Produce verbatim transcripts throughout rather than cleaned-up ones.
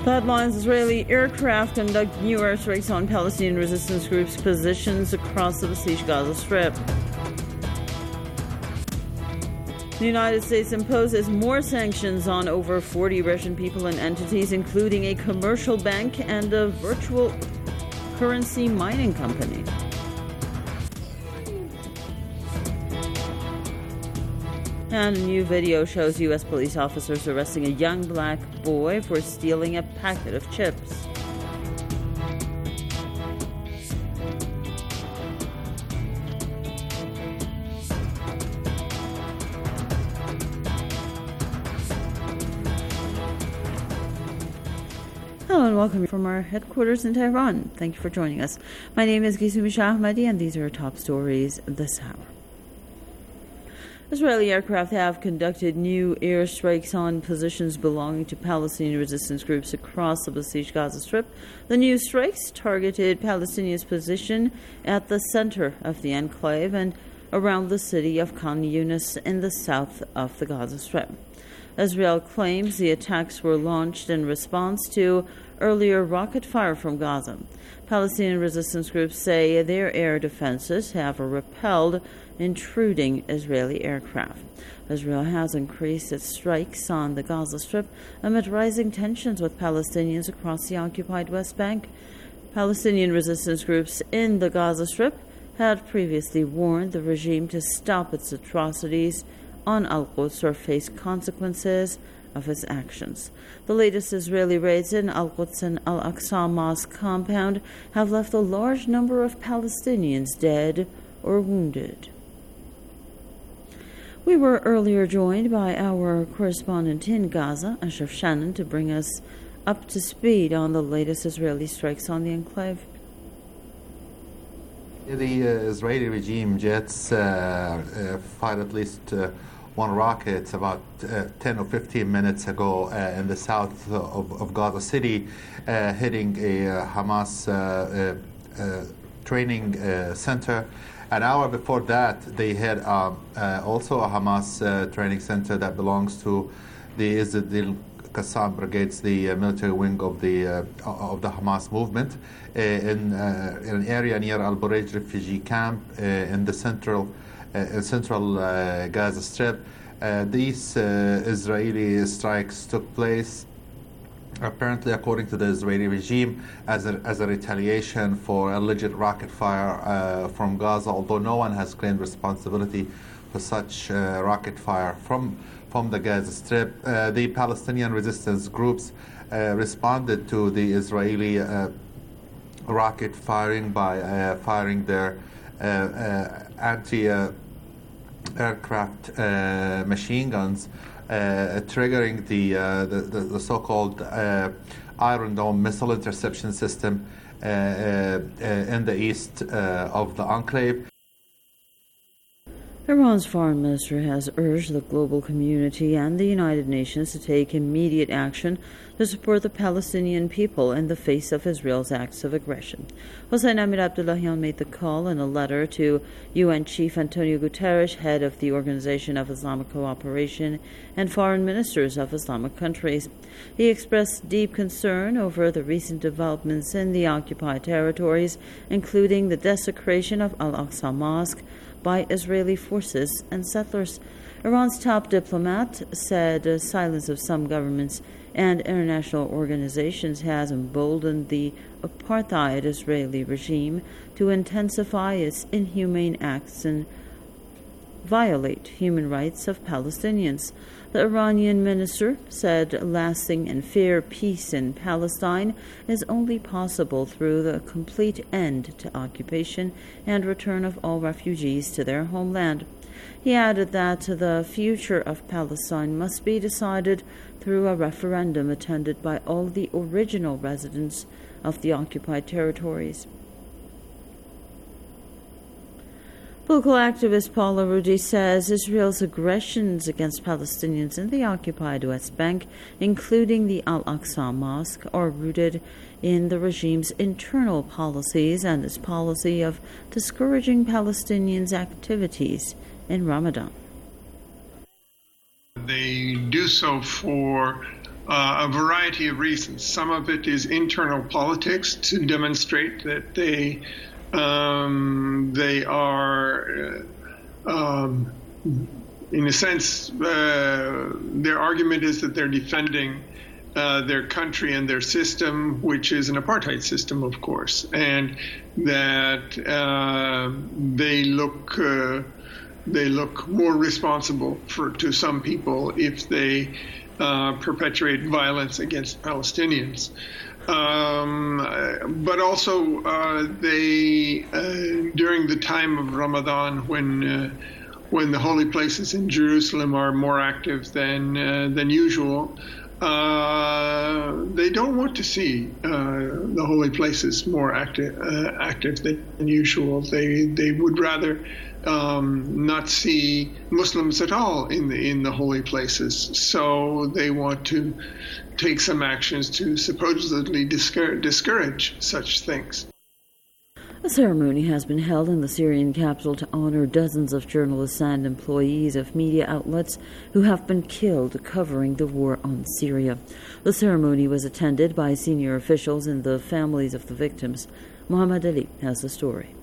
The headlines: Israeli aircraft conduct new airstrikes on Palestinian resistance groups' positions across the besieged Gaza Strip. The United States imposes more sanctions on over forty Russian people and entities, including a commercial bank and a virtual currency mining company. And a new video shows U S police officers arresting a young black boy for stealing a packet of chips. Hello and welcome from our headquarters in Tehran. Thank you for joining us. My name is Gisumi Shahmadi and these are our top stories this hour. Israeli aircraft have conducted new airstrikes on positions belonging to Palestinian resistance groups across the besieged Gaza Strip. The new strikes targeted Palestinians' position at the center of the enclave and around the city of Khan Yunis in the south of the Gaza Strip. Israel claims the attacks were launched in response to earlier rocket fire from Gaza. Palestinian resistance groups say their air defenses have repelled intruding Israeli aircraft. Israel has increased its strikes on the Gaza Strip amid rising tensions with Palestinians across the occupied West Bank. Palestinian resistance groups in the Gaza Strip had previously warned the regime to stop its atrocities on Al-Quds or face consequences of its actions. The latest Israeli raids in Al-Quds and Al-Aqsa Mosque compound have left a large number of Palestinians dead or wounded. We were earlier joined by our correspondent in Gaza, Ashraf Shannon, to bring us up to speed on the latest Israeli strikes on the enclave. The uh, Israeli regime jets uh, uh, fired at least uh, one rocket about uh, ten or fifteen minutes ago uh, in the south of, of Gaza City, uh, hitting a uh, Hamas uh, uh, uh, training uh, center. An hour before that, they had um, uh, also a Hamas uh, training center that belongs to the Izzat al-Qassam Brigades, the uh, military wing of the uh, of the Hamas movement, uh, in, uh, in an area near Al Bureij refugee camp uh, in the central uh, central uh, Gaza Strip. Uh, these uh, Israeli strikes took place, apparently, according to the Israeli regime, as a, as a retaliation for alleged rocket fire uh, from Gaza, although no one has claimed responsibility for such uh, rocket fire from, from the Gaza Strip. Uh, the Palestinian resistance groups uh, responded to the Israeli uh, rocket firing by uh, firing their uh, uh, anti-aircraft uh, machine guns, Uh, triggering the, uh, the, the the so-called uh, Iron Dome missile interception system uh, uh, in the east uh, of the enclave. Iran's foreign minister has urged the global community and the United Nations to take immediate action to support the Palestinian people in the face of Israel's acts of aggression. Hossein Amir Abdullahian made the call in a letter to U N Chief Antonio Guterres, head of the Organization of Islamic Cooperation, and foreign ministers of Islamic countries. He expressed deep concern over the recent developments in the occupied territories, including the desecration of Al-Aqsa Mosque by Israeli forces and settlers. Iran's top diplomat said the silence of some governments and international organizations has emboldened the apartheid Israeli regime to intensify its inhumane acts and violate human rights of Palestinians. The Iranian minister said lasting and fair peace in Palestine is only possible through the complete end to occupation and return of all refugees to their homeland. He added that the future of Palestine must be decided through a referendum attended by all the original residents of the occupied territories. Political activist Paula Rudi says Israel's aggressions against Palestinians in the occupied West Bank, including the Al-Aqsa Mosque, are rooted in the regime's internal policies and its policy of discouraging Palestinians' activities in Ramadan. They do so for uh, a variety of reasons. Some of it is internal politics to demonstrate that they um, they are, uh, um, in a sense, uh, their argument is that they're defending uh, their country and their system, which is an apartheid system, of course, and that uh, they look uh, they look more responsible for to some people if they uh, perpetuate violence against Palestinians. Um, but also, uh, they uh, during the time of Ramadan, when uh, when the holy places in Jerusalem are more active than uh, than usual, uh, they don't want to see uh, the holy places more active uh, active than usual. They they would rather um, not see Muslims at all in the in the holy places. So they want to take some actions to supposedly discourage, discourage such things. A ceremony has been held in the Syrian capital to honor dozens of journalists and employees of media outlets who have been killed covering the war on Syria. The ceremony was attended by senior officials and the families of the victims. Muhammad Ali has the story.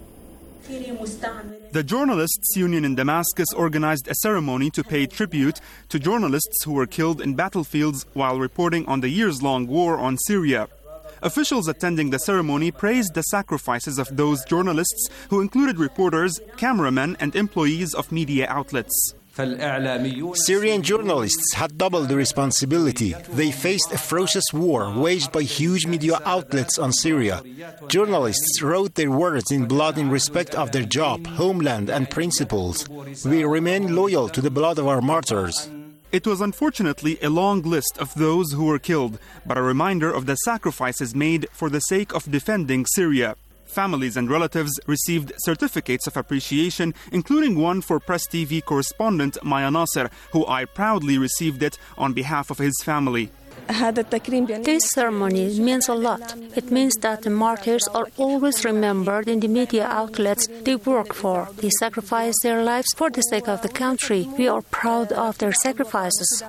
The Journalists' Union in Damascus organized a ceremony to pay tribute to journalists who were killed in battlefields while reporting on the years-long war on Syria. Officials attending the ceremony praised the sacrifices of those journalists, who included reporters, cameramen, and employees of media outlets. Syrian journalists had double the responsibility. They faced a ferocious war waged by huge media outlets on Syria. Journalists wrote their words in blood in respect of their job, homeland, and principles. We remain loyal to the blood of our martyrs. It was unfortunately a long list of those who were killed, but a reminder of the sacrifices made for the sake of defending Syria. Families and relatives received certificates of appreciation, including one for Press T V correspondent Maya Nasser, who I proudly received it on behalf of his family. This ceremony means a lot. It means that the martyrs are always remembered in the media outlets they work for. They sacrifice their lives for the sake of the country. We are proud of their sacrifices.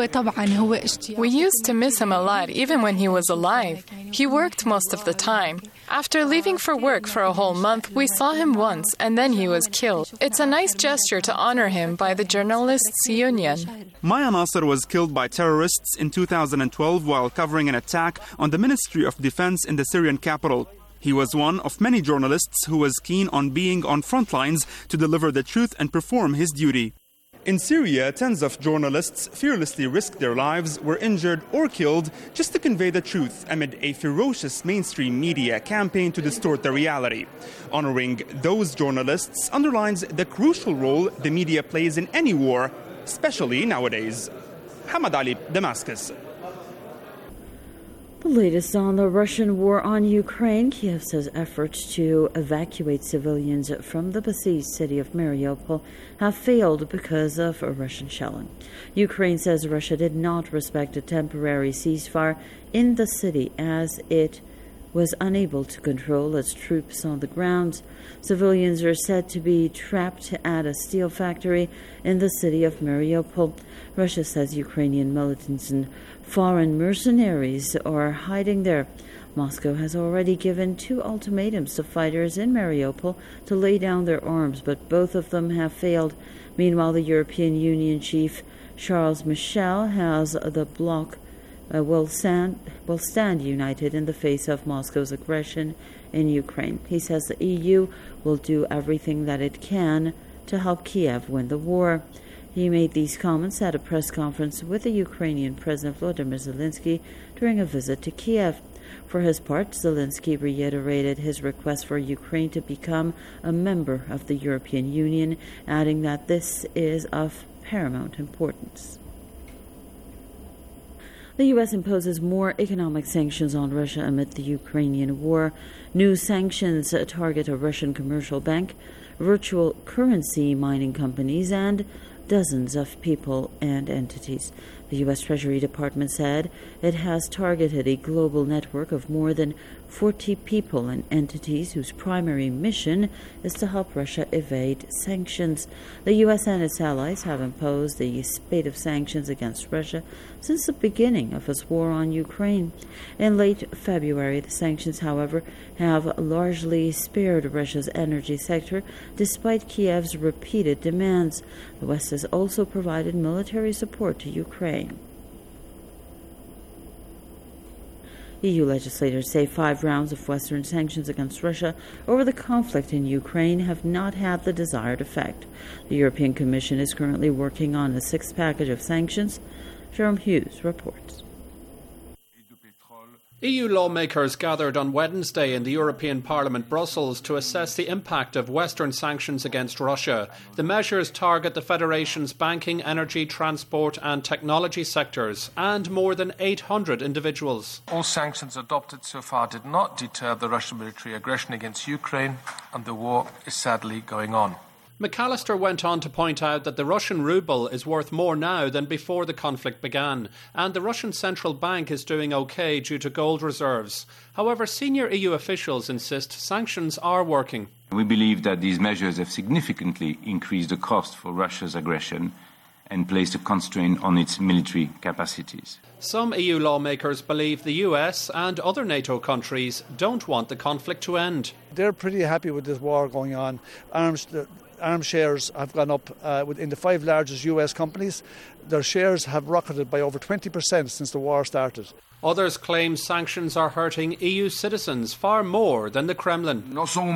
We used to miss him a lot, even when he was alive. He worked most of the time. After leaving for work for a whole month, we saw him once, and then he was killed. It's a nice gesture to honor him by the Journalists' Union. Maya Nasser was killed by terrorists in two thousand twelve while covering an attack on the Ministry of Defense in the Syrian capital. He was one of many journalists who was keen on being on front lines to deliver the truth and perform his duty. In Syria, tens of journalists fearlessly risked their lives, were injured or killed just to convey the truth amid a ferocious mainstream media campaign to distort the reality. Honoring those journalists underlines the crucial role the media plays in any war, especially nowadays. Hamad Ali, Damascus. The latest on the Russian war on Ukraine. Kiev says efforts to evacuate civilians from the besieged city of Mariupol have failed because of Russian shelling. Ukraine says Russia did not respect a temporary ceasefire in the city as it was unable to control its troops on the ground. Civilians are said to be trapped at a steel factory in the city of Mariupol. Russia says Ukrainian militants and foreign mercenaries are hiding there. Moscow has already given two ultimatums to fighters in Mariupol to lay down their arms, but both of them have failed. Meanwhile, the European Union chief Charles Michel has the bloc uh, will stand will stand united in the face of Moscow's aggression in Ukraine. He says the E U will do everything that it can to help Kiev win the war. He made these comments at a press conference with the Ukrainian President Volodymyr Zelensky during a visit to Kiev. For his part, Zelensky reiterated his request for Ukraine to become a member of the European Union, adding that this is of paramount importance. The U S imposes more economic sanctions on Russia amid the Ukrainian war. New sanctions target a Russian commercial bank, virtual currency mining companies, and dozens of people and entities. The U S Treasury Department said it has targeted a global network of more than forty people and entities whose primary mission is to help Russia evade sanctions. The U S and its allies have imposed a spate of sanctions against Russia since the beginning of its war on Ukraine. In late February, the sanctions, however, have largely spared Russia's energy sector despite Kiev's repeated demands. The West has also provided military support to Ukraine. E U legislators say five rounds of Western sanctions against Russia over the conflict in Ukraine have not had the desired effect. The European Commission is currently working on a sixth package of sanctions. Jerome Hughes reports. E U lawmakers gathered on Wednesday in the European Parliament, Brussels, to assess the impact of Western sanctions against Russia. The measures target the Federation's banking, energy, transport and technology sectors and more than eight hundred individuals. All sanctions adopted so far did not deter the Russian military aggression against Ukraine, and the war is sadly going on. McAllister went on to point out that the Russian ruble is worth more now than before the conflict began, and the Russian central bank is doing okay due to gold reserves. However, senior E U officials insist sanctions are working. We believe that these measures have significantly increased the cost for Russia's aggression and placed a constraint on its military capacities. Some E U lawmakers believe the U S and other NATO countries don't want the conflict to end. They're pretty happy with this war going on. Arms, the arms shares have gone up uh, in the five largest U S companies. Their shares have rocketed by over twenty percent since the war started. Others claim sanctions are hurting E U citizens far more than the Kremlin.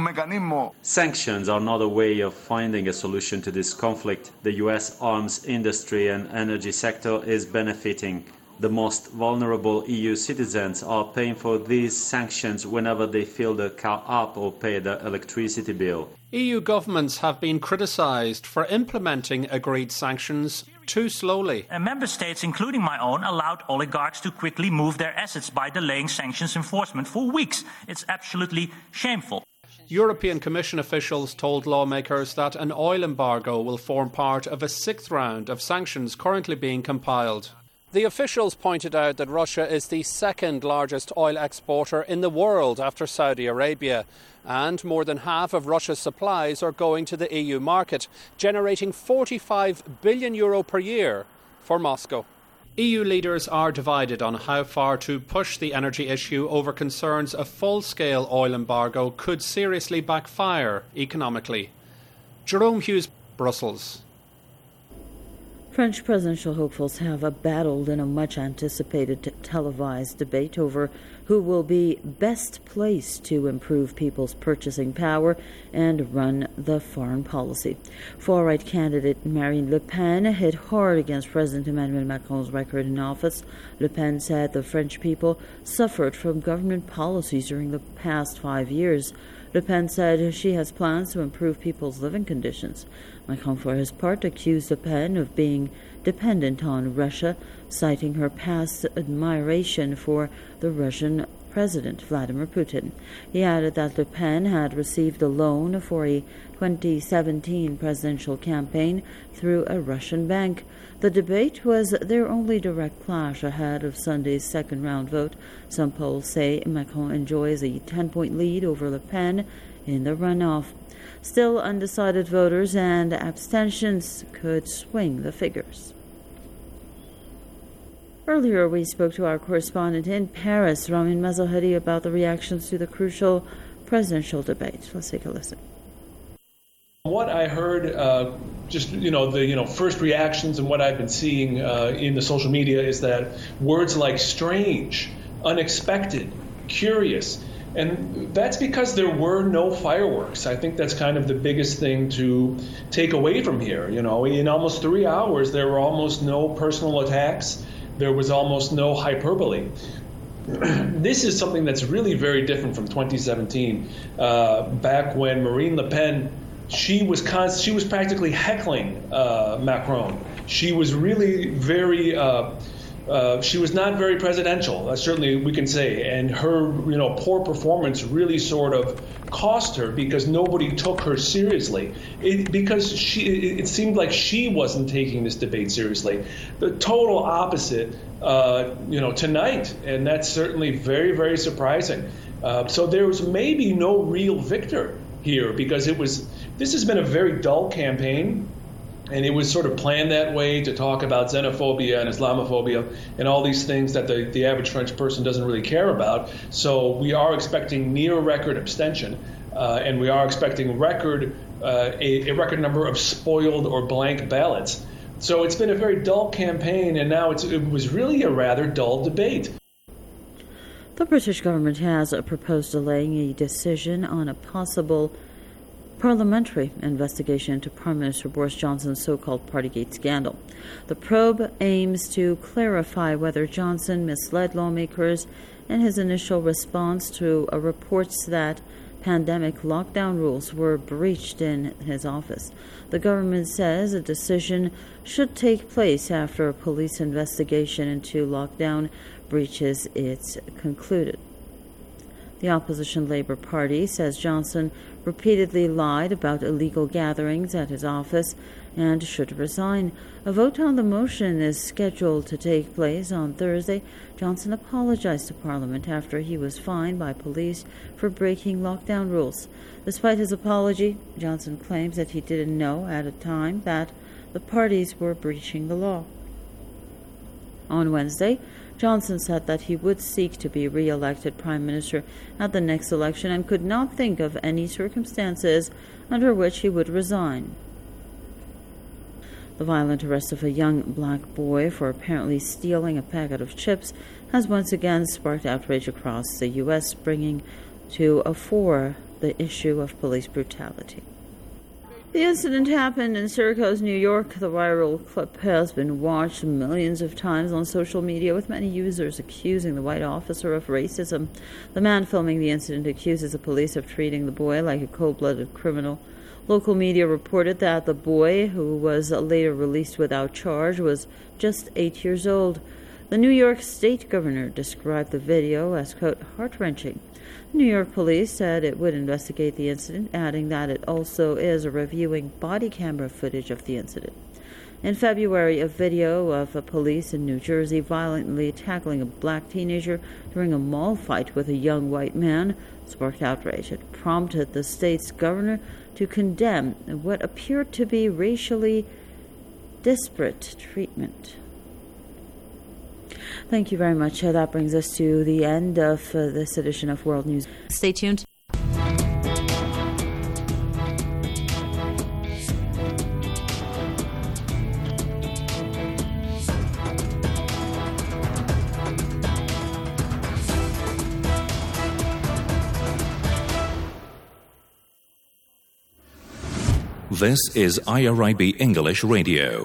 Sanctions are not a way of finding a solution to this conflict. The U S arms industry and energy sector is benefiting. The most vulnerable E U citizens are paying for these sanctions whenever they fill their car up or pay their electricity bill. E U governments have been criticised for implementing agreed sanctions too slowly. And member states, including my own, allowed oligarchs to quickly move their assets by delaying sanctions enforcement for weeks. It's absolutely shameful. European Commission officials told lawmakers that an oil embargo will form part of a sixth round of sanctions currently being compiled. The officials pointed out that Russia is the second largest oil exporter in the world after Saudi Arabia, and more than half of Russia's supplies are going to the E U market, generating forty-five billion euro per year for Moscow. E U leaders are divided on how far to push the energy issue over concerns a full-scale oil embargo could seriously backfire economically. Jerome Hughes, Brussels. French presidential hopefuls have battled in a much-anticipated t- televised debate over who will be best placed to improve people's purchasing power and run the foreign policy. Far-right candidate Marine Le Pen hit hard against President Emmanuel Macron's record in office. Le Pen said the French people suffered from government policies during the past five years. Le Pen said she has plans to improve people's living conditions. Macron, for his part, accused Le Pen of being dependent on Russia, citing her past admiration for the Russian President Vladimir Putin. He added that Le Pen had received a loan for a twenty seventeen presidential campaign through a Russian bank. The debate was their only direct clash ahead of Sunday's second-round vote. Some polls say Macron enjoys a ten-point lead over Le Pen in the runoff. Still, undecided voters and abstentions could swing the figures. Earlier, we spoke to our correspondent in Paris, Ramin Mazahedi, about the reactions to the crucial presidential debate. Let's take a listen. What I heard, uh, just you know, the you know first reactions and what I've been seeing uh, in the social media is that words like strange, unexpected, curious. And that's because there were no fireworks. I think that's kind of the biggest thing to take away from here. You know, in almost three hours, there were almost no personal attacks. There was almost no hyperbole. This is something that's really very different from twenty seventeen, uh, back when Marine Le Pen, she was const- she was practically heckling uh, Macron. She was really very uh, uh, she was not very presidential, uh, certainly we can say, and her you know poor performance really sort of cost her because nobody took her seriously. It, because she, it, it seemed like she wasn't taking this debate seriously. The total opposite, uh, you know, tonight, and that's certainly very, very surprising. Uh, so there was maybe no real victor here because it was. This has been a very dull campaign. And it was sort of planned that way to talk about xenophobia and Islamophobia and all these things that the, the average French person doesn't really care about. So we are expecting near record abstention, uh, and we are expecting record uh, a, a record number of spoiled or blank ballots. So it's been a very dull campaign, and now it's, it was really a rather dull debate. The British government has proposed delaying a decision on a possible parliamentary investigation into Prime Minister Boris Johnson's so-called Partygate scandal. The probe aims to clarify whether Johnson misled lawmakers in his initial response to uh, reports that pandemic lockdown rules were breached in his office. The government says a decision should take place after a police investigation into lockdown breaches is concluded. The opposition Labour Party says Johnson repeatedly lied about illegal gatherings at his office and should resign. A vote on the motion is scheduled to take place on Thursday. Johnson apologized to Parliament after he was fined by police for breaking lockdown rules. Despite his apology, Johnson claims that he didn't know at a time that the parties were breaching the law. On Wednesday, Johnson said that he would seek to be re-elected Prime Minister at the next election and could not think of any circumstances under which he would resign. The violent arrest of a young black boy for apparently stealing a packet of chips has once again sparked outrage across the U S, bringing to a fore the issue of police brutality. The incident happened in Syracuse, New York. The viral clip has been watched millions of times on social media, with many users accusing the white officer of racism. The man filming the incident accuses the police of treating the boy like a cold-blooded criminal. Local media reported that the boy, who was later released without charge, was just eight years old. The New York State governor described the video as, quote, heart-wrenching. New York police said it would investigate the incident, adding that it also is reviewing body camera footage of the incident. In February, a video of a police in New Jersey violently tackling a black teenager during a mall fight with a young white man sparked outrage. It prompted the state's governor to condemn what appeared to be racially disparate treatment. Thank you very much. Uh, that brings us to the end of uh, this edition of World News. Stay tuned. This is I R I B English Radio.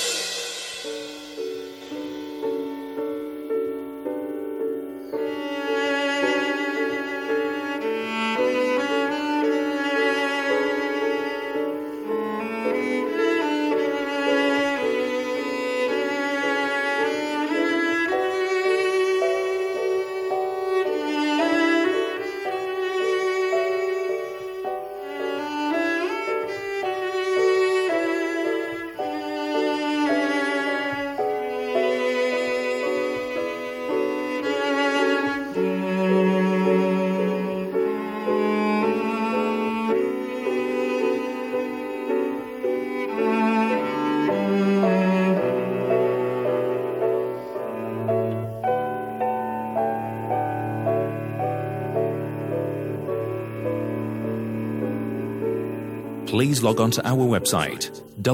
Please log on to our website,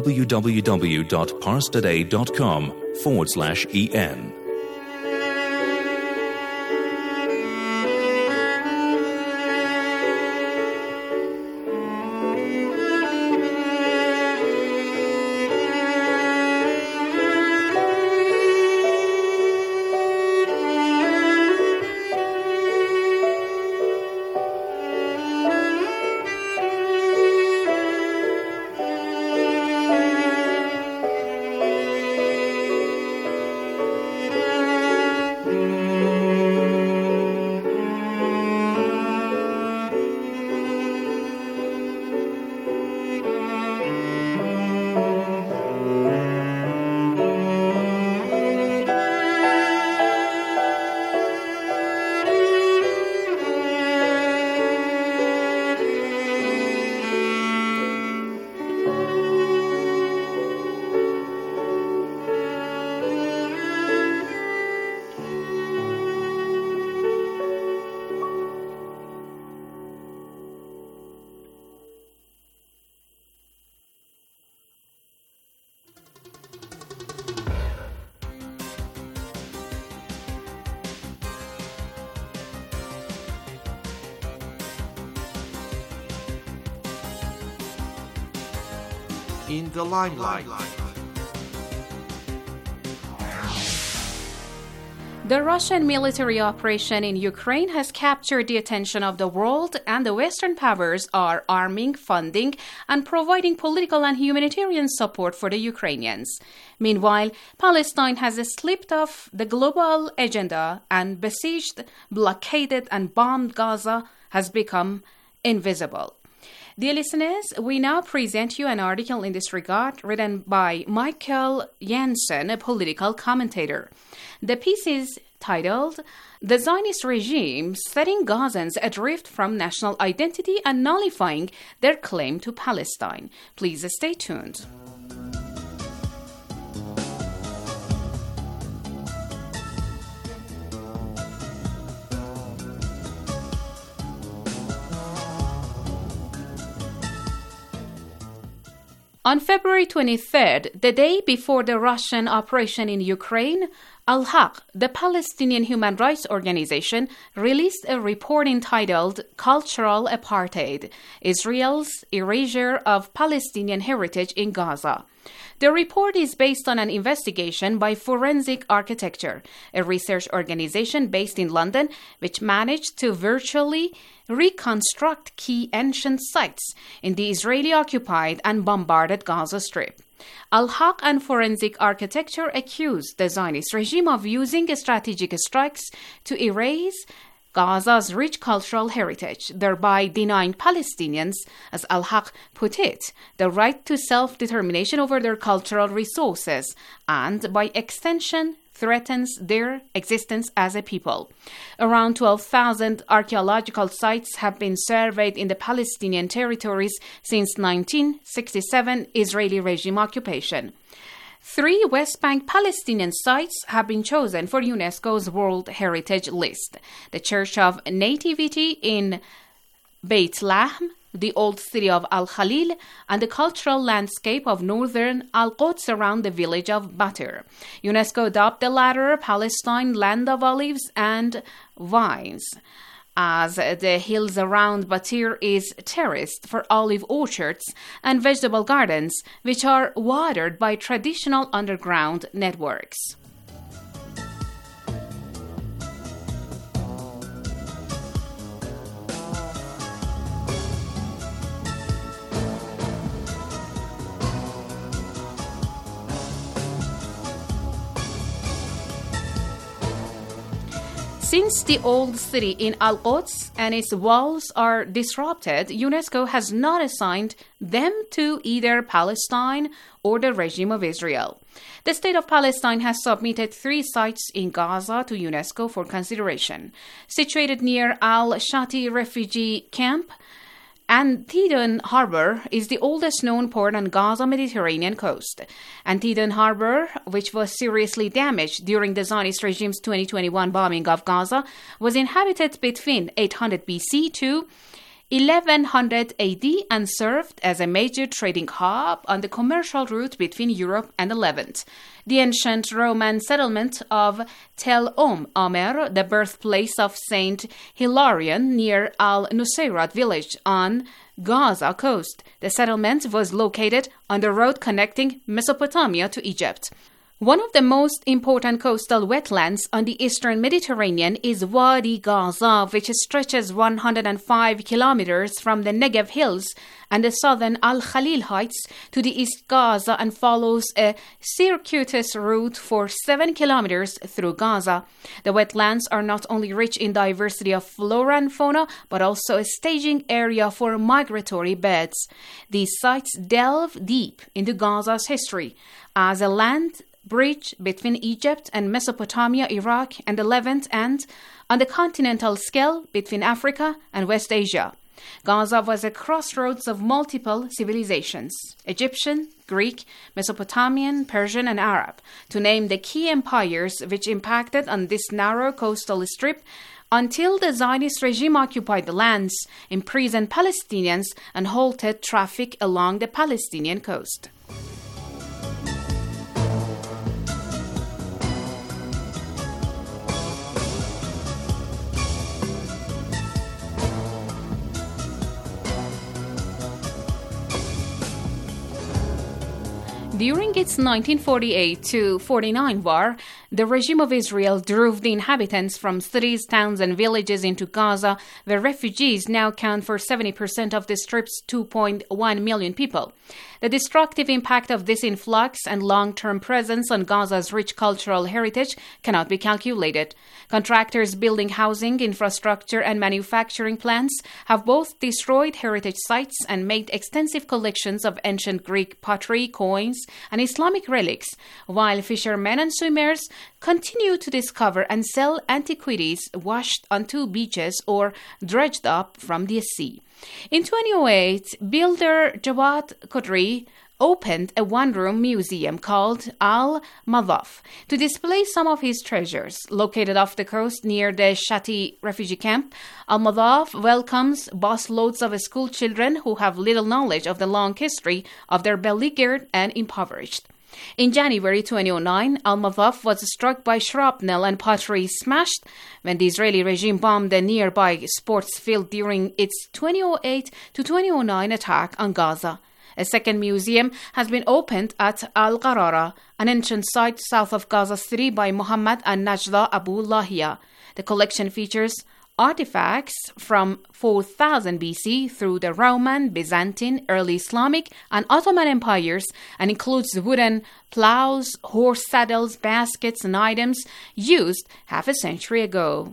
www.parstoday.com forward slash en. in the limelight. The Russian military operation in Ukraine has captured the attention of the world, and the Western powers are arming, funding, and providing political and humanitarian support for the Ukrainians. Meanwhile, Palestine has slipped off the global agenda, and besieged, blockaded, and bombed Gaza has become invisible. Dear listeners, we now present you an article in this regard written by Michael Jensen, a political commentator. The piece is titled, "The Zionist Regime Setting Gazans Adrift from National Identity and Nullifying Their Claim to Palestine." Please stay tuned. On February twenty-third, the day before the Russian operation in Ukraine, Al-Haq, the Palestinian human rights organization, released a report entitled Cultural Apartheid: Israel's Erasure of Palestinian Heritage in Gaza. The report is based on an investigation by Forensic Architecture, a research organization based in London, which managed to virtually reconstruct key ancient sites in the Israeli-occupied and bombarded Gaza Strip. Al-Haq and Forensic Architecture accused the Zionist regime of using strategic strikes to erase Gaza's rich cultural heritage, thereby denying Palestinians, as Al-Haq put it, the right to self-determination over their cultural resources, and, by extension, threatens their existence as a people. Around twelve thousand archaeological sites have been surveyed in the Palestinian territories since nineteen sixty-seven Israeli regime occupation. Three West Bank Palestinian sites have been chosen for UNESCO's World Heritage List: the Church of Nativity in Beit Lahm, the old city of Al-Khalil, and the cultural landscape of northern Al-Quds around the village of Batir. UNESCO dubbed the latter Palestine Land of Olives and Vines, as the hills around Batir is terraced for olive orchards and vegetable gardens, which are watered by traditional underground networks. Since the old city in Al-Quds and its walls are disrupted, UNESCO has not assigned them to either Palestine or the regime of Israel. The State of Palestine has submitted three sites in Gaza to UNESCO for consideration. Situated near Al-Shati refugee camp, Antietam Harbor is the oldest known port on Gaza Mediterranean coast. Antietam Harbor, which was seriously damaged during the Zionist regime's twenty twenty-one bombing of Gaza, was inhabited between eight hundred B C to eleven hundred A D and served as a major trading hub on the commercial route between Europe and the Levant. The ancient Roman settlement of Tel Om Omer, the birthplace of Saint Hilarion near Al-Nusayrat village on Gaza coast. The settlement was located on the road connecting Mesopotamia to Egypt. One of the most important coastal wetlands on the eastern Mediterranean is Wadi Gaza, which stretches one hundred five kilometers from the Negev Hills and the southern Al-Khalil Heights to the East Gaza and follows a circuitous route for seven kilometers through Gaza. The wetlands are not only rich in diversity of flora and fauna, but also a staging area for migratory birds. These sites delve deep into Gaza's history as a land bridge between Egypt and Mesopotamia, Iraq, and the Levant, and, on the continental scale, between Africa and West Asia. Gaza was a crossroads of multiple civilizations: Egyptian, Greek, Mesopotamian, Persian, and Arab, to name the key empires which impacted on this narrow coastal strip until the Zionist regime occupied the lands, imprisoned Palestinians, and halted traffic along the Palestinian coast. During its nineteen forty-eight to forty-nine war, the regime of Israel drove the inhabitants from cities, towns, and villages into Gaza, where refugees now count for seventy percent of the Strip's two point one million people. The destructive impact of this influx and long-term presence on Gaza's rich cultural heritage cannot be calculated. Contractors building housing, infrastructure, and manufacturing plants have both destroyed heritage sites and made extensive collections of ancient Greek pottery, coins, and Islamic relics, while fishermen and swimmers continue to discover and sell antiquities washed onto beaches or dredged up from the sea. In twenty oh eight, builder Jawad Qudri opened a one-room museum called Al-Madaf to display some of his treasures. Located off the coast near the Shati refugee camp, Al-Madaf welcomes busloads of school children who have little knowledge of the long history of their beleaguered and impoverished. In January twenty oh nine, Al-Madaf was struck by shrapnel and pottery smashed when the Israeli regime bombed a nearby sports field during its twenty oh eight to twenty oh nine attack on Gaza. A second museum has been opened at Al-Qarara, an ancient site south of Gaza City by Muhammad and Najla Abu Lahia. The collection features artifacts from four thousand B C through the Roman, Byzantine, early Islamic, and Ottoman empires and includes wooden plows, horse saddles, baskets, and items used half a century ago.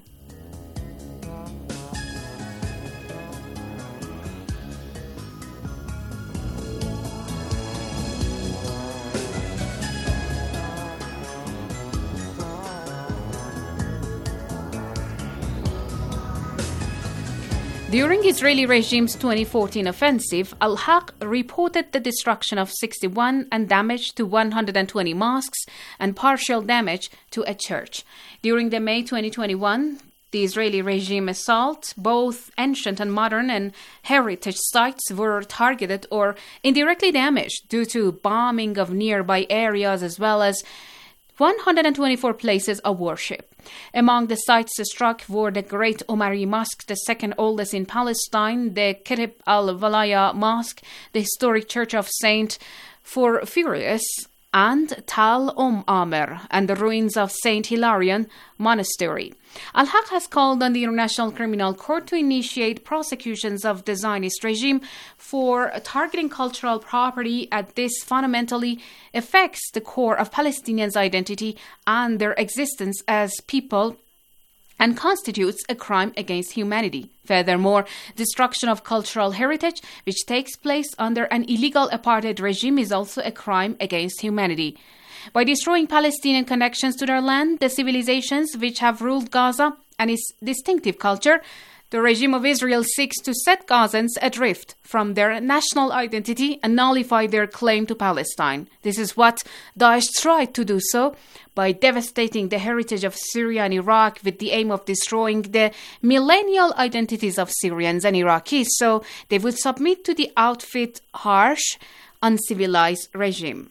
During Israeli regime's twenty fourteen offensive, Al-Haq reported the destruction of sixty-one and damage to one hundred twenty mosques and partial damage to a church. During the May twenty twenty-one, the Israeli regime assault, both ancient and modern and heritage sites were targeted or indirectly damaged due to bombing of nearby areas as well as one hundred twenty-four places of worship. Among the sites struck were the Great Omari Mosque, the second oldest in Palestine, the Keteb al-Walaya Mosque, the historic Church of Saint Porphyrius, and Tal Om Amer, and the ruins of Saint Hilarion Monastery. Al-Haq has called on the International Criminal Court to initiate prosecutions of the Zionist regime for targeting cultural property, as this fundamentally affects the core of Palestinians' identity and their existence as people and constitutes a crime against humanity. Furthermore, destruction of cultural heritage, which takes place under an illegal apartheid regime, is also a crime against humanity. By destroying Palestinian connections to their land, the civilizations which have ruled Gaza and its distinctive culture, the regime of Israel seeks to set Gazans adrift from their national identity and nullify their claim to Palestine. This is what Daesh tried to do so by devastating the heritage of Syria and Iraq with the aim of destroying the millennial identities of Syrians and Iraqis so they would submit to the outfit harsh, uncivilized regime.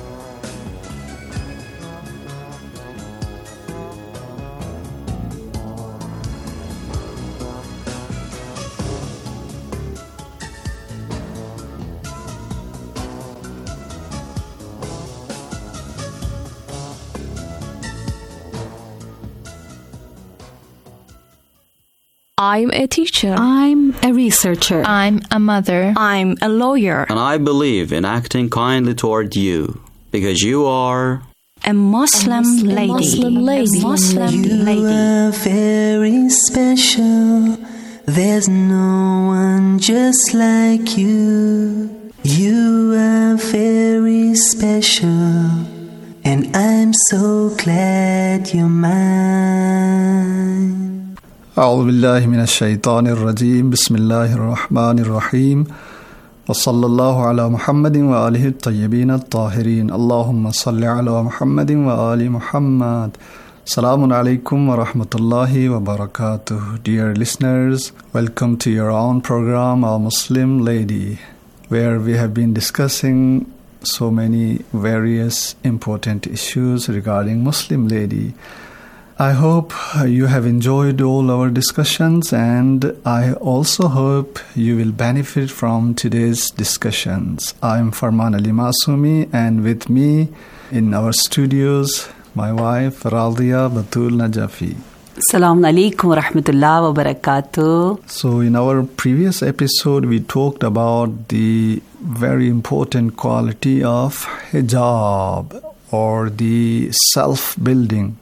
I'm a teacher. I'm a researcher. I'm a mother. I'm a lawyer. And I believe in acting kindly toward you, because you are a Muslim, a Muslim lady. A Muslim lady. A Muslim you lady. You are very special. There's no one just like you. You are very special. And I'm so glad you're mine. أعوذ بالله من الشيطان الرجيم بسم الله الرحمن الرحيم وصلى الله على محمد وآله الطيبين الطاهرين اللهم صل على محمد وآل محمد Assalamu alaikum wa rahmatullahi wa barakatuh. Dear listeners, welcome to your own program, Our Muslim Lady, where we have been discussing so many various important issues regarding Muslim lady. I hope you have enjoyed all our discussions, and I also hope you will benefit from today's discussions. I am Farman Ali Masumi, and with me in our studios, my wife Radia Batul Najafi. Assalamu alaikum wa rahmatullahi wa barakatuh. So in our previous episode, we talked about the very important quality of hijab, or the self-building.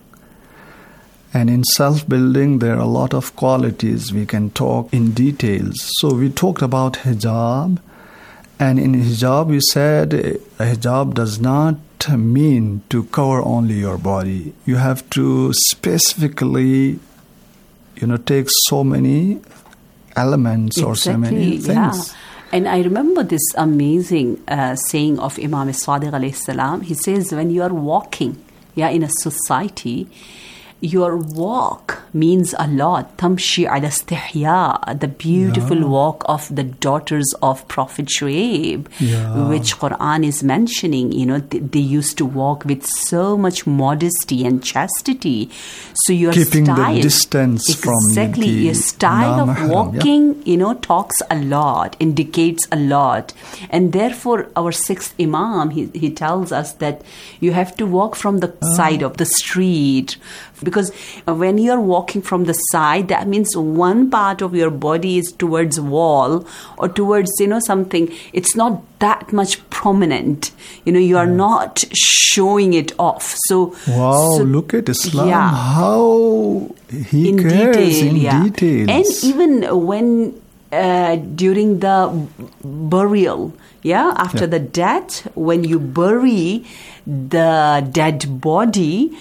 And in self-building, there are a lot of qualities. We can talk in details. So we talked about hijab. And in hijab, we said a hijab does not mean to cover only your body. You have to specifically, you know, take so many elements exactly, or so many things. Yeah. And I remember this amazing uh, saying of Imam Sadiq alayhi salam. He says, when you are walking, yeah, in a society, your walk means a lot. Tamshi ala istihya, the beautiful yeah. walk of the daughters of Prophet Shuaib, yeah. which Quran is mentioning. You know, they, they used to walk with so much modesty and chastity. So your keeping style, the distance exactly, from exactly the your style of walking, yeah. you know, talks a lot, indicates a lot, and therefore our sixth Imam he he tells us that you have to walk from the oh. side of the street. Because when you're walking from the side, that means one part of your body is towards wall or towards, you know, something. It's not that much prominent. You know, you are yeah. not showing it off. So, wow, so, look at Islam. Yeah. How he in cares detail, in yeah. details. And even when uh, during the burial, yeah, after yeah. the death, when you bury the dead body,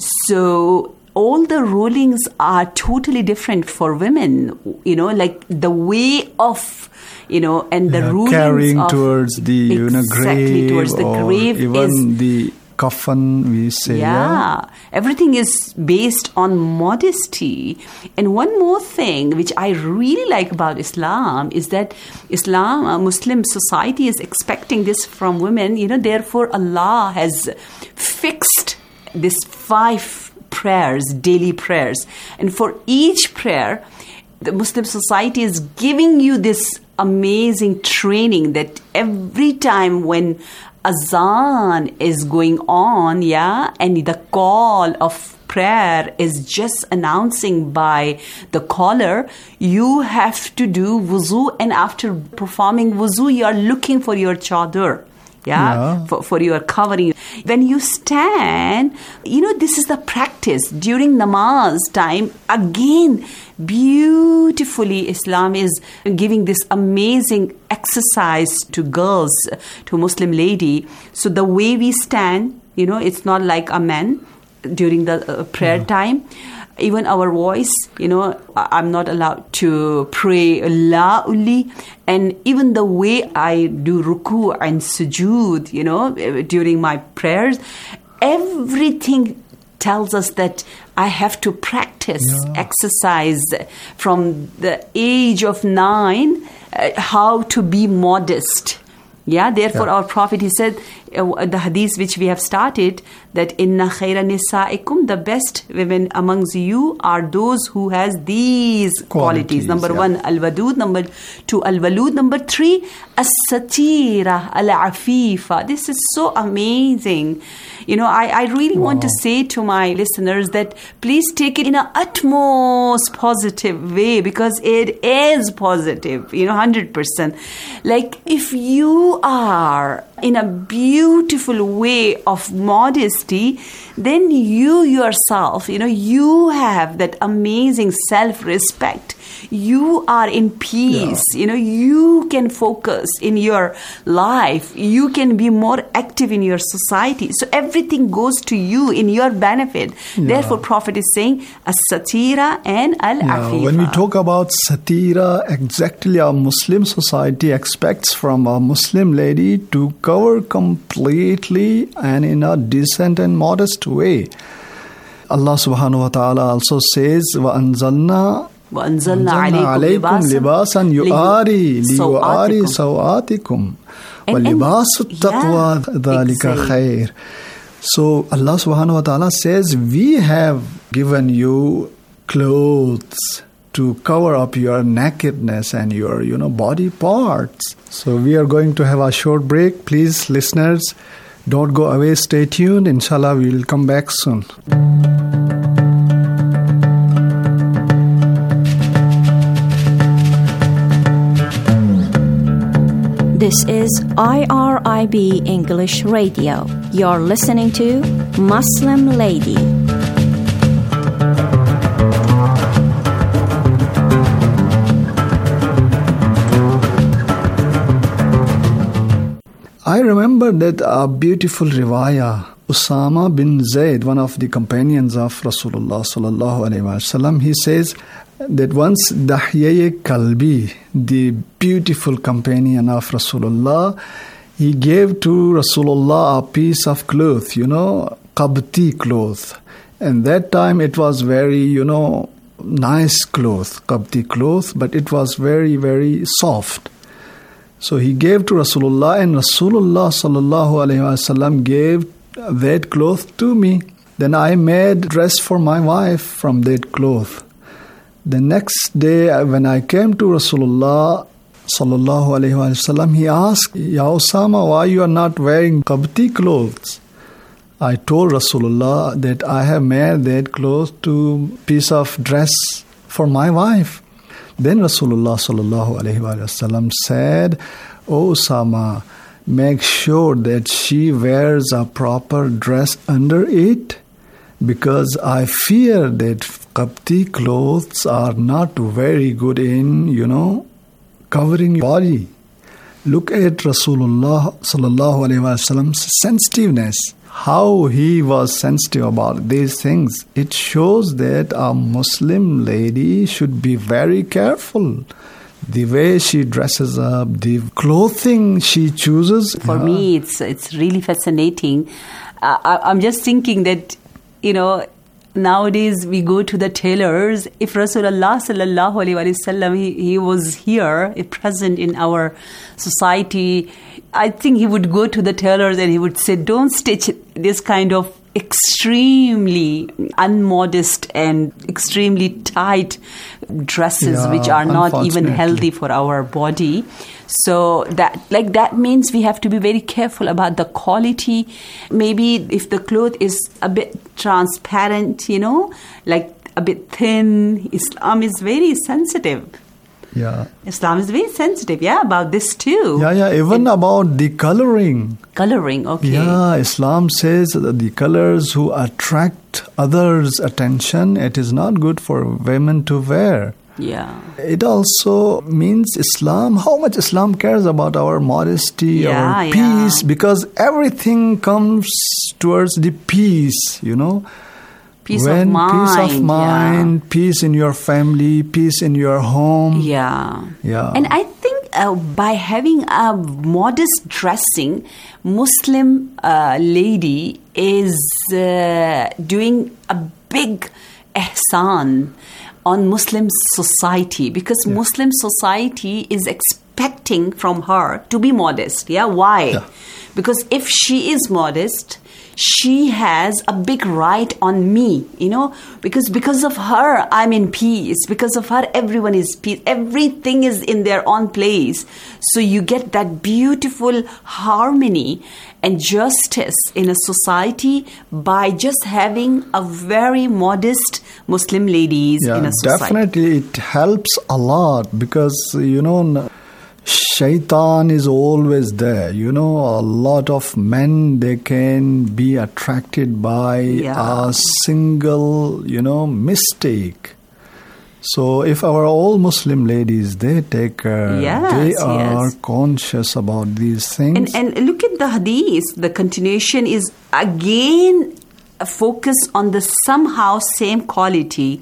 so all the rulings are totally different for women, you know, like the way of, you know, and the yeah, rulings carrying of, towards the, you know, exactly, grave, towards the or grave even is, the coffin, we say. Yeah, yeah, everything is based on modesty. And one more thing which I really like about Islam is that Islam, a Muslim society, is expecting this from women. You know, therefore Allah has fixed this five prayers, daily prayers. And for each prayer, the Muslim society is giving you this amazing training that every time when azan is going on, yeah, and the call of prayer is just announcing by the caller, you have to do wuzu, and after performing wuzu, you are looking for your chadar. Yeah, yeah. For, for your covering. When you stand, you know, this is the practice during namaz time. Again, beautifully, Islam is giving this amazing exercise to girls, to Muslim lady. So the way we stand, you know, it's not like a man during the uh, prayer yeah. time. Even our voice, you know, I'm not allowed to pray loudly. And even the way I do ruku and sujood, you know, during my prayers, everything tells us that I have to practice yeah. exercise from the age of nine, uh, how to be modest. Yeah, therefore yeah. our Prophet, he said, uh, the hadith which we have started, that inna khayra nisaikum, the best women amongst you are those who has these qualities. qualities. Number yeah. one, al-wadud. Number two, al-walud. Number three, as-satira, al-afifa. This is so amazing. You know, I, I really wow. want to say to my listeners that please take it in an utmost positive way, because it is positive, you know, one hundred percent. Like, if you are in a beautiful way of modesty, then you yourself, you know, you have that amazing self-respect. You are in peace. Yeah. You know, you can focus in your life. You can be more active in your society. So everything goes to you in your benefit. Yeah. Therefore, Prophet is saying as-satira and al-afifa. Yeah. When we talk about satira, exactly our Muslim society expects from a Muslim lady to cover completely and in a decent and modest way. Allah subhanahu wa ta'ala also says, وَأَنزَلْنَا وَأَنزَلْنَا عَلَيْكُمْ لِبَاسًا يُوَارِي لِيُوَارِي سَوْآتِكُمْ وَلِبَاسُ التَّقْوَى ذَلِكَ خَيْرٌ. So Allah subhanahu wa ta'ala says, we have given you clothes to cover up your nakedness and your, you know, body parts. So we are going to have a short break. Please, listeners, don't go away. Stay tuned. Inshallah, we will come back soon. This is I R I B English Radio. You're listening to Muslim Lady. I remember that a beautiful riwayah, Usama bin Zayd, one of the companions of Rasulullah sallallahu alaihi wasallam, he says that once Dahiyya Kalbi, the beautiful companion of Rasulullah, he gave to Rasulullah a piece of cloth, you know, qabti cloth. And that time it was very, you know, nice cloth, qabti cloth, but it was very, very soft. So he gave to Rasulullah, and Rasulullah sallallahu alaihi wasallam gave that cloth to me. Then I made dress for my wife from that cloth. The next day when I came to Rasulullah sallallahu alaihi wasallam, he asked, Ya Usama, why you are not wearing qabti clothes? I told Rasulullah that I have made that cloth to piece of dress for my wife. Then Rasulullah sallallahu alaihi wasallam said, O Usama, make sure that she wears a proper dress under it, because I fear that qabti clothes are not very good in, you know, covering your body. Look at Rasulullah sallallahu alaihi wasallam's sensitiveness. How he was sensitive about these things. It shows that a Muslim lady should be very careful. The way she dresses up, the clothing she chooses. For yeah. me, it's it's really fascinating. Uh, I, I'm just thinking that, you know, nowadays we go to the tailors. If Rasulullah sallallahu alaihi wasallam he, he was here, present in our society, I think he would go to the tailors and he would say, don't stitch this kind of extremely unmodest and extremely tight dresses, yeah, which are not even healthy for our body. So that, like, that means we have to be very careful about the quality. Maybe if the cloth is a bit transparent, you know, like a bit thin, Islam is very sensitive. Yeah. Islam is very sensitive, yeah, about this too. Yeah, yeah, even it, about the coloring. Coloring, okay. Yeah, Islam says that the colors who attract others' attention, it is not good for women to wear. Yeah. It also means Islam, how much Islam cares about our modesty, yeah, our peace, yeah. because everything comes towards the peace, you know. Peace when of mind. Peace of mind, yeah. peace in your family, peace in your home. Yeah. Yeah. And I think uh, by having a modest dressing, Muslim uh, lady is uh, doing a big ihsan on Muslim society, because yeah. Muslim society is expecting from her to be modest. Yeah, why? Yeah. Because if she is modest, she has a big right on me, you know, because because of her, I'm in peace. Because of her, everyone is peace. Everything is in their own place. So you get that beautiful harmony and justice in a society by just having a very modest Muslim ladies yeah, in a society. Definitely, it helps a lot because, you know, Shaitan is always there. You know, a lot of men, they can be attracted by yeah. a single, you know, mistake. So if our all Muslim ladies, they take care, yes, they are yes. conscious about these things. And, and look at the hadith. The continuation is again a focus on the somehow same quality.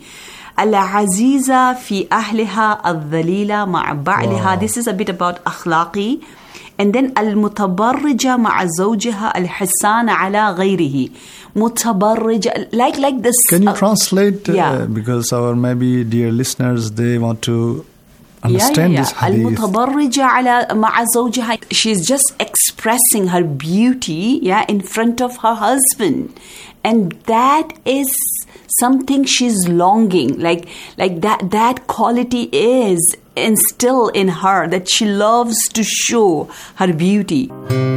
Al-Aziza fi ahliha al-dhalila ma'a ba'liha. This is a bit about akhlaqi. And then al-mutabarrija ma'a zawjiha al-hisana ala ghayrihi. Mutabarrija, like like this. Can you uh, translate? Uh, yeah. Because our maybe dear listeners, they want to understand yeah, yeah, this yeah. hadith. المتبرجة على مع زوجها. She's just expressing her beauty, yeah, in front of her husband, and that is something she's longing. Like, like that. That quality is instilled in her that she loves to show her beauty.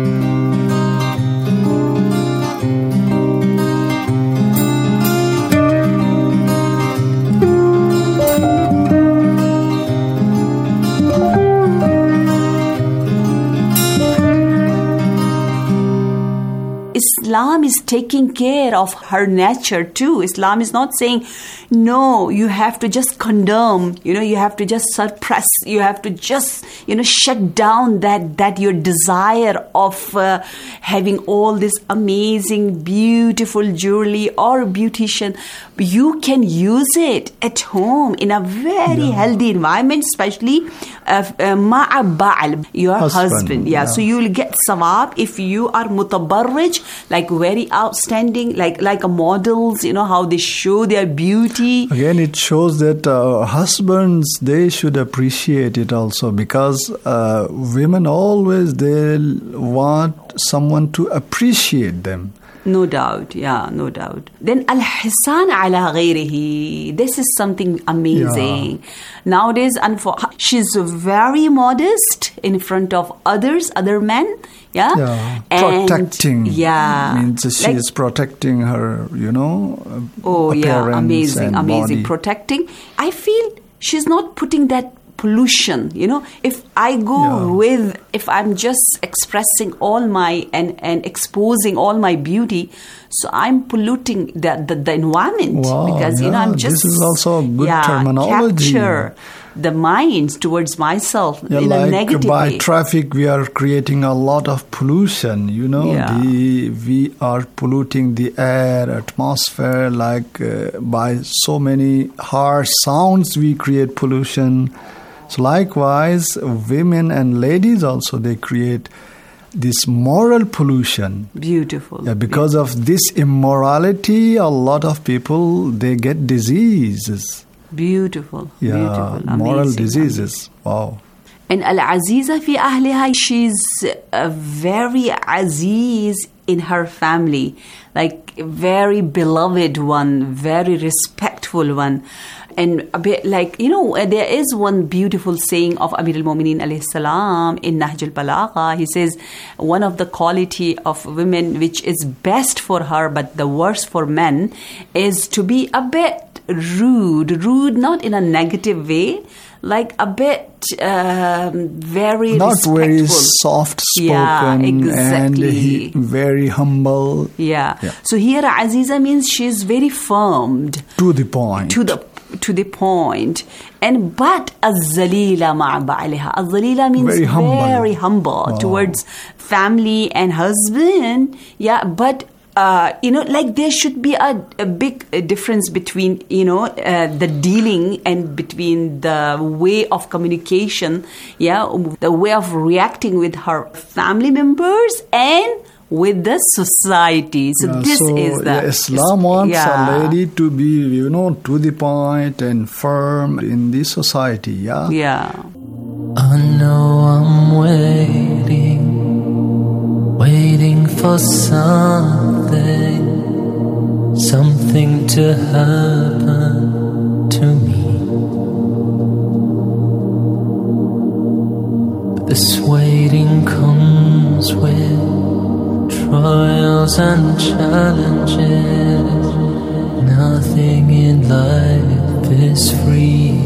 Islam is taking care of her nature too. Islam is not saying, no, you have to just condemn, you know, you have to just suppress, you have to just, you know, shut down that, that your desire of uh, having all this amazing, beautiful jewelry or beautician. You can use it at home in a very yeah. healthy environment, especially uh, uh, ma'a ba'al, your husband. husband. Yeah. yeah, so you will get sawab if you are mutabarrij, like very outstanding, like like a models, you know, how they show their beauty. Again, it shows that uh, husbands, they should appreciate it also, because uh, women always, they want someone to appreciate them. No doubt, yeah, no doubt. Then al-hisan ala ghayrihi. This is something amazing. Yeah. Nowadays, she's very modest in front of others, other men. Yeah, yeah. And protecting. Yeah, means she like, is protecting her, you know. Oh yeah, amazing, amazing, body. Protecting. I feel she's not putting that pollution, you know. If I go yeah. with, if I'm just expressing all my and, and exposing all my beauty, so I'm polluting the the, the environment. Wow, because yeah, you know I'm just this is also a good yeah, terminology. Capture the minds towards myself yeah, in like a negative by way. Traffic, we are creating a lot of pollution. You know, yeah. the, we are polluting the air, atmosphere. Like uh, by so many harsh sounds, we create pollution. So likewise, women and ladies also, they create this moral pollution. Beautiful. Yeah, because beautiful. of this immorality, a lot of people, they get diseases. Beautiful. Yeah, beautiful. moral amazing, diseases. amazing. Wow. And Al-Aziza fi ahliha, she's a very aziz in her family, like very beloved one, very respectful one. And a bit like, you know, there is one beautiful saying of Amir al-Mu'mineen alayhi salam in Nahj al-Balagha. He says, one of the quality of women which is best for her but the worst for men is to be a bit rude. Rude not in a negative way, like a bit um, very not respectful. Very soft spoken, yeah, exactly. And he, very humble. Yeah. yeah. So here Aziza means she's very firm. To the point. To the to the point. And but az-zalila ma'a ba'liha. Az-zalila means very humble, very humble oh. towards family and husband. Yeah, but Uh, you know, like there should be a, a big difference between, you know, uh, the dealing and between the way of communication, yeah, the way of reacting with her family members and with the society. So yeah, this so, is the... Yeah, Islam wants yeah. a lady to be, you know, to the point and firm in the society, yeah? Yeah. I know I'm waiting, waiting for something, something to happen to me. But this waiting comes with trials and challenges. Nothing in life is free.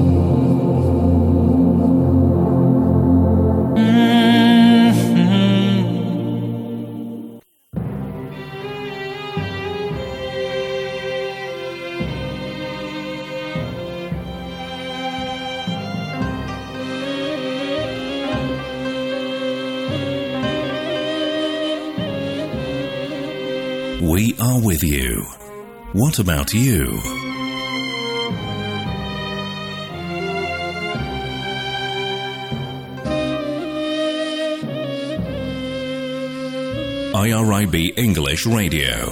We are with you. What about you? I R I B English Radio.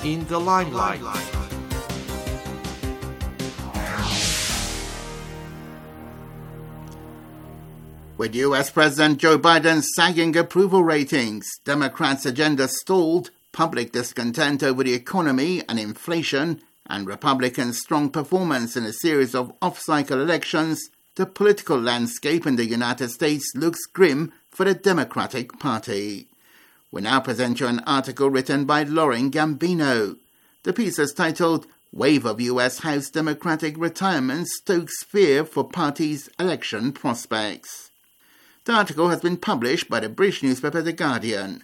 in the limelight. With U S President Joe Biden's sagging approval ratings, Democrats' agenda stalled, public discontent over the economy and inflation, and Republicans' strong performance in a series of off-cycle elections, the political landscape in the United States looks grim for the Democratic Party. We now present you an article written by Lauren Gambino. The piece is titled, Wave of U S House Democratic Retirement Stokes Fear for Party's Election Prospects. The article has been published by the British newspaper The Guardian.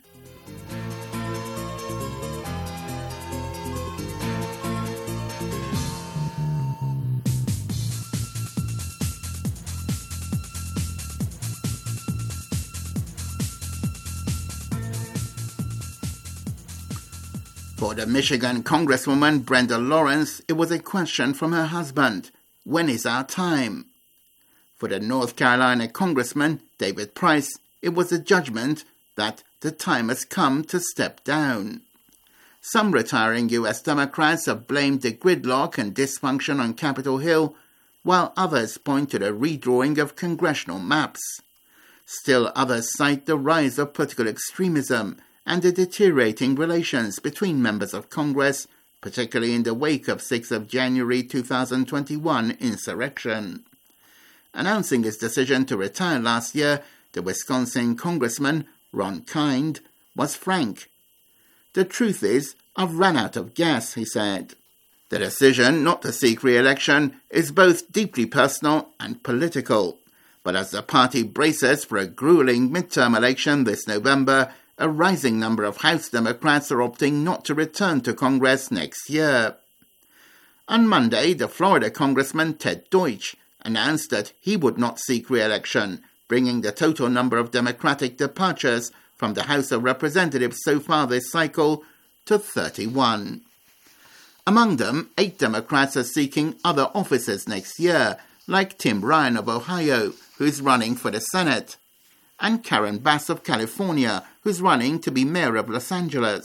For the Michigan Congresswoman Brenda Lawrence, it was a question from her husband, when is our time? For the North Carolina Congressman David Price, it was a judgment that the time has come to step down. Some retiring U S Democrats have blamed the gridlock and dysfunction on Capitol Hill, while others point to the redrawing of congressional maps. Still others cite the rise of political extremism and the deteriorating relations between members of Congress, particularly in the wake of sixth of January two thousand twenty-one insurrection. Announcing his decision to retire last year, the Wisconsin Congressman, Ron Kind, was frank. The truth is, I've run out of gas, he said. The decision not to seek re-election is both deeply personal and political. But as the party braces for a grueling midterm election this November, a rising number of House Democrats are opting not to return to Congress next year. On Monday, the Florida Congressman Ted Deutsch announced that he would not seek re-election, bringing the total number of Democratic departures from the House of Representatives so far this cycle to thirty-one. Among them, eight Democrats are seeking other offices next year, like Tim Ryan of Ohio, who's running for the Senate, and Karen Bass of California, who's running to be mayor of Los Angeles.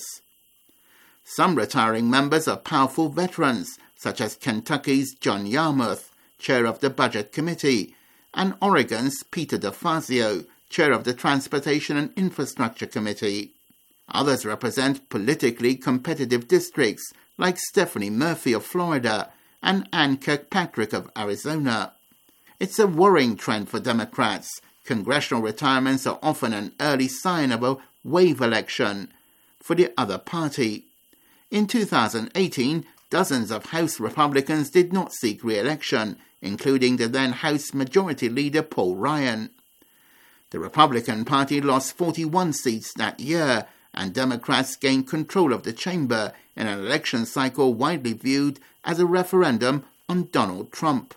Some retiring members are powerful veterans, such as Kentucky's John Yarmouth, chair of the Budget Committee, and Oregon's Peter DeFazio, chair of the Transportation and Infrastructure Committee. Others represent politically competitive districts like Stephanie Murphy of Florida and Ann Kirkpatrick of Arizona. It's a worrying trend for Democrats. Congressional retirements are often an early sign of a wave election for the other party. In two thousand eighteen, dozens of House Republicans did not seek re-election, including the then House Majority Leader Paul Ryan. The Republican Party lost forty-one seats that year, and Democrats gained control of the chamber in an election cycle widely viewed as a referendum on Donald Trump.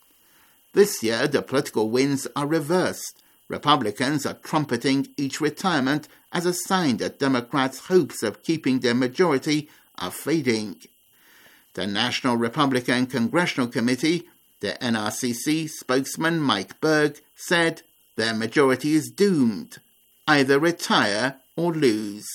This year, the political winds are reversed. Republicans are trumpeting each retirement as a sign that Democrats' hopes of keeping their majority are fading. The National Republican Congressional Committee, the N R C C spokesman Mike Berg, said their majority is doomed. Either retire or lose.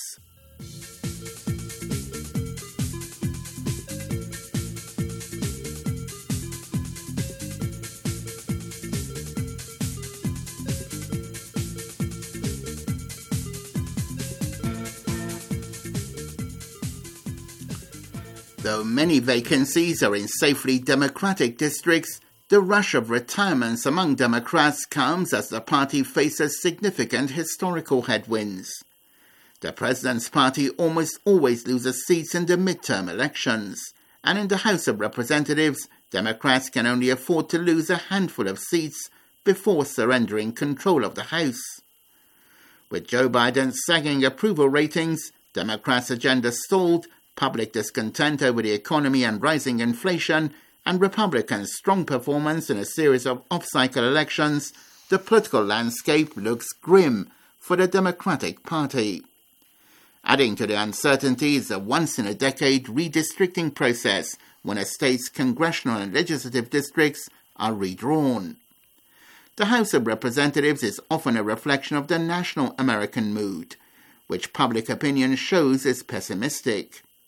Though many vacancies are in safely Democratic districts, the rush of retirements among Democrats comes as the party faces significant historical headwinds. The president's party almost always loses seats in the midterm elections, and in the House of Representatives, Democrats can only afford to lose a handful of seats before surrendering control of the House. With Joe Biden's sagging approval ratings, Democrats' agenda stalled, public discontent over the economy and rising inflation, and Republicans' strong performance in a series of off-cycle elections, the political landscape looks grim for the Democratic Party. Adding to the uncertainty is a once-in-a-decade redistricting process when a state's congressional and legislative districts are redrawn. The House of Representatives is often a reflection of the national American mood, which public opinion shows is pessimistic.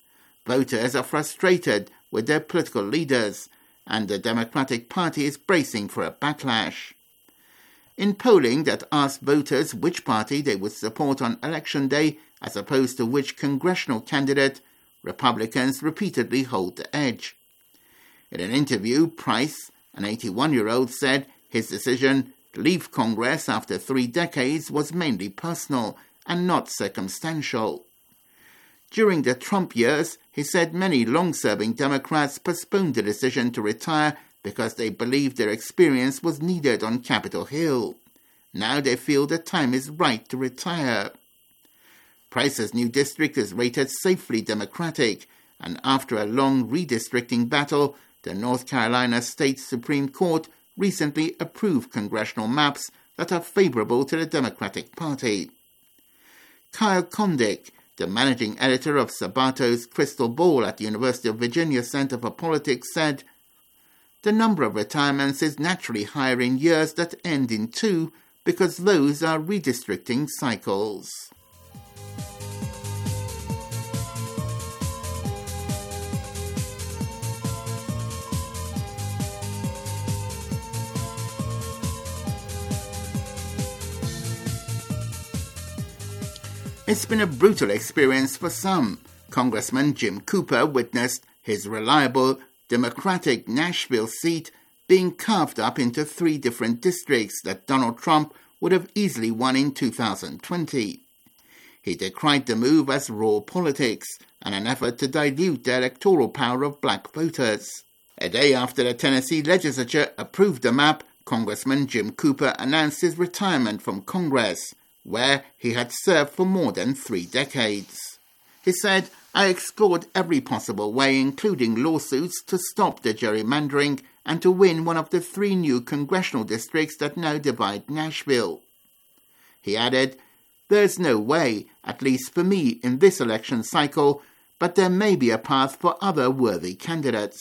Voters are frustrated with their political leaders, and the Democratic Party is bracing for a backlash. In polling that asked voters which party they would support on Election Day as opposed to which congressional candidate, Republicans repeatedly hold the edge. In an interview, Price, an eighty-one-year-old, said his decision to leave Congress after three decades was mainly personal and not circumstantial. During the Trump years, he said many long-serving Democrats postponed the decision to retire because they believed their experience was needed on Capitol Hill. Now they feel the time is right to retire. Price's new district is rated safely Democratic, and after a long redistricting battle, the North Carolina State Supreme Court recently approved congressional maps that are favorable to the Democratic Party. Kyle Kondik, the managing editor of Sabato's Crystal Ball at the University of Virginia Center for Politics, said, "The number of retirements is naturally higher in years that end in two because those are redistricting cycles." It's been a brutal experience for some. Congressman Jim Cooper witnessed his reliable Democratic Nashville seat being carved up into three different districts that Donald Trump would have easily won in two thousand twenty. He decried the move as raw politics and an effort to dilute the electoral power of black voters. A day after the Tennessee legislature approved the map, Congressman Jim Cooper announced his retirement from Congress, where he had served for more than three decades. He said, "I explored every possible way, including lawsuits, to stop the gerrymandering and to win one of the three new congressional districts that now divide Nashville." He added, "There's no way, at least for me in this election cycle, but there may be a path for other worthy candidates."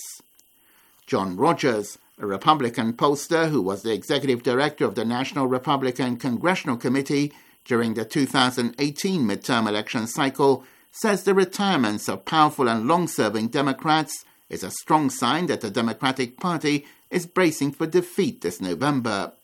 John Rogers, a Republican pollster who was the executive director of the National Republican Congressional Committee during the two thousand eighteen midterm election cycle, says the retirements of powerful and long-serving Democrats is a strong sign that the Democratic Party is bracing for defeat this November.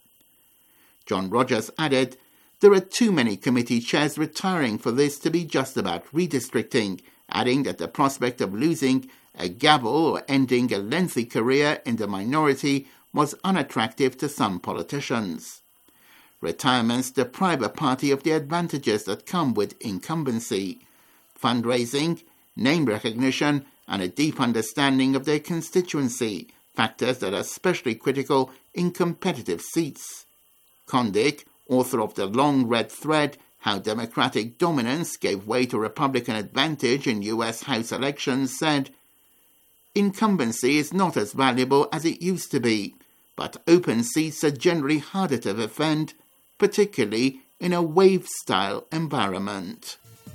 John Rogers added, "There are too many committee chairs retiring for this to be just about redistricting," adding that the prospect of losing a gavel or ending a lengthy career in the minority was unattractive to some politicians. Retirements deprive a party of the advantages that come with incumbency: fundraising, name recognition, and a deep understanding of their constituency, factors that are especially critical in competitive seats. Kondik, author of The Long Red Thread, How Democratic Dominance Gave Way to Republican Advantage in U S House Elections, said, "Incumbency is not as valuable as it used to be, but open seats are generally harder to defend, particularly in a wave-style environment."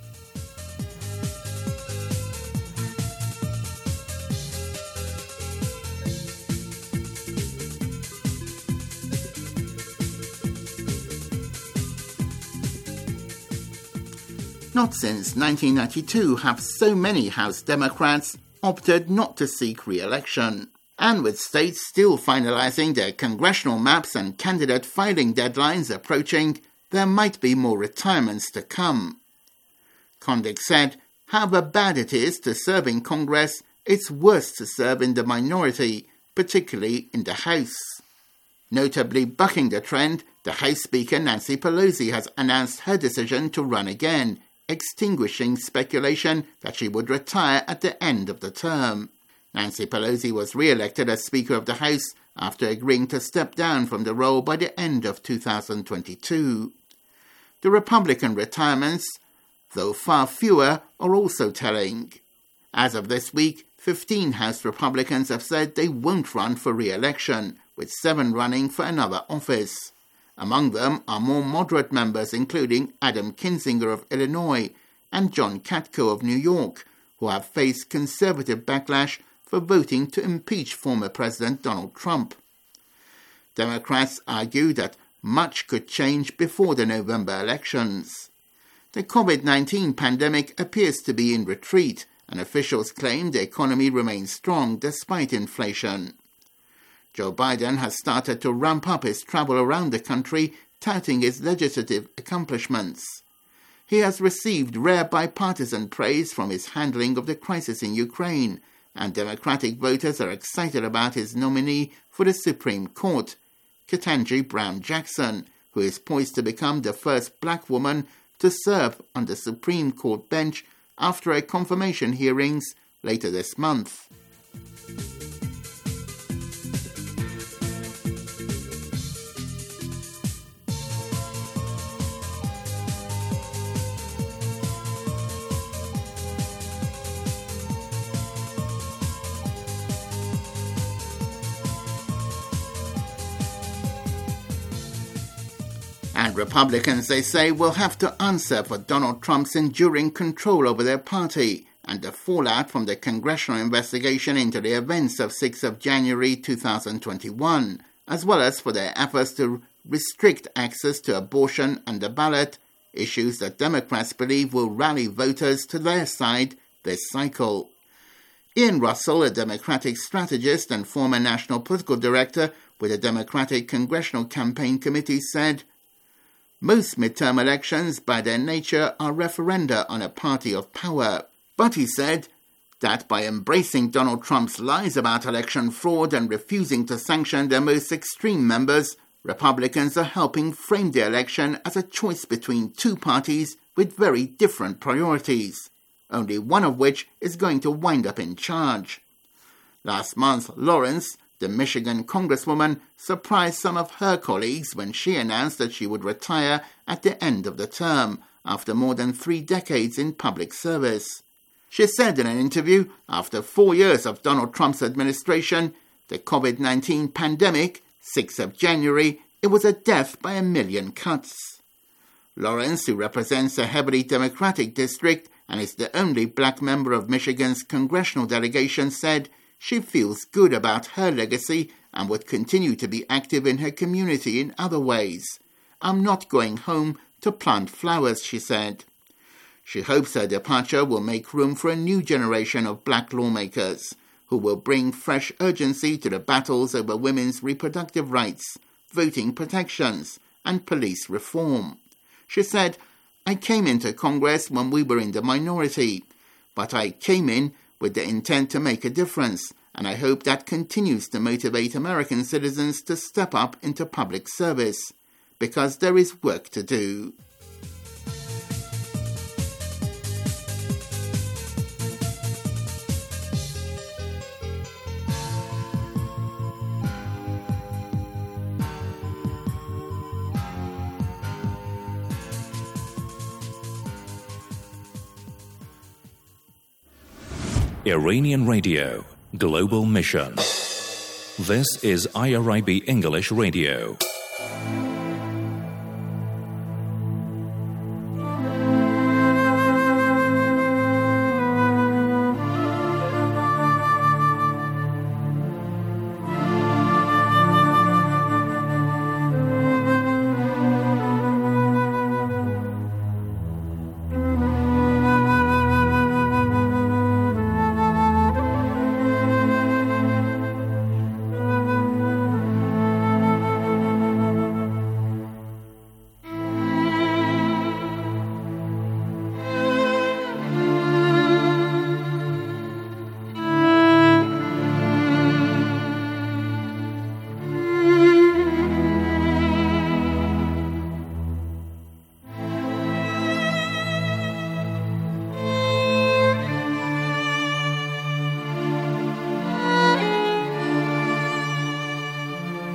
Not since nineteen ninety-two have so many House Democrats opted not to seek re-election. And with states still finalizing their congressional maps and candidate filing deadlines approaching, there might be more retirements to come. Kondik said, "However bad it is to serve in Congress, it's worse to serve in the minority, particularly in the House." Notably bucking the trend, the House Speaker Nancy Pelosi has announced her decision to run again, extinguishing speculation that she would retire at the end of the term. Nancy Pelosi was re-elected as Speaker of the House after agreeing to step down from the role by the end of two thousand twenty-two. The Republican retirements, though far fewer, are also telling. As of this week, fifteen House Republicans have said they won't run for re-election, with seven running for another office. Among them are more moderate members, including Adam Kinzinger of Illinois and John Katko of New York, who have faced conservative backlash for voting to impeach former President Donald Trump. Democrats argue that much could change before the November elections. The covid nineteen pandemic appears to be in retreat, and officials claim the economy remains strong despite inflation. Joe Biden has started to ramp up his travel around the country, touting his legislative accomplishments. He has received rare bipartisan praise from his handling of the crisis in Ukraine, and Democratic voters are excited about his nominee for the Supreme Court, Ketanji Brown Jackson, who is poised to become the first black woman to serve on the Supreme Court bench after a confirmation hearings later this month. And Republicans, they say, will have to answer for Donald Trump's enduring control over their party and the fallout from the congressional investigation into the events of sixth of January two thousand twenty-one, as well as for their efforts to restrict access to abortion and the ballot, issues that Democrats believe will rally voters to their side this cycle. Ian Russell, a Democratic strategist and former national political director with the Democratic Congressional Campaign Committee, said, "Most midterm elections, by their nature, are referenda on a party of power." But he said that by embracing Donald Trump's lies about election fraud and refusing to sanction their most extreme members, Republicans are helping frame the election as a choice between two parties with very different priorities, only one of which is going to wind up in charge. Last month, Lawrence, the Michigan congresswoman, surprised some of her colleagues when she announced that she would retire at the end of the term after more than three decades in public service. She said in an interview, after four years of Donald Trump's administration, the covid nineteen pandemic, sixth of January, it was a death by a million cuts. Lawrence, who represents a heavily Democratic district and is the only black member of Michigan's congressional delegation, said she feels good about her legacy and would continue to be active in her community in other ways. "I'm not going home to plant flowers," she said. She hopes her departure will make room for a new generation of black lawmakers who will bring fresh urgency to the battles over women's reproductive rights, voting protections, and police reform. She said, "I came into Congress when we were in the minority, but I came in with the intent to make a difference, and I hope that continues to motivate American citizens to step up into public service, because there is work to do." Iranian Radio, Global Mission. This is I R I B English Radio.